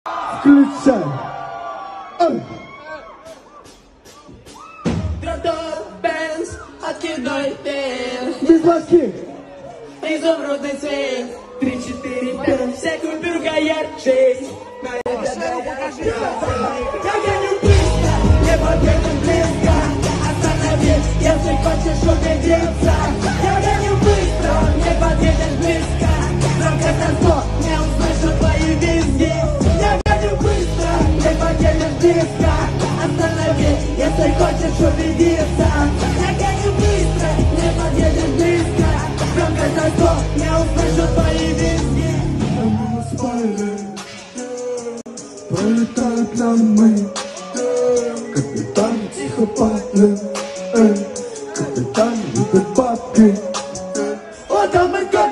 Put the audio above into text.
Включай. Тротуар, Бенз, откидной тент. Без башки. Изумрудный цвет. 3, 4, 5, вся купюрка ярче. Я гоню быстро, не подъедем близко. Остановись, если хочешь убедиться. Я гоню быстро, не подъедешь близко. Громко танцпол, не услышу твои визги. Я гоню быстро, не подъедешь близко. Остановись, если хочешь убедиться. Я гоню быстро, не подъедешь близко. Громко танцпол, не услышу твои визги. Пролетают лямы, капитан тихо падает, капитан любит бабки. Вот там мы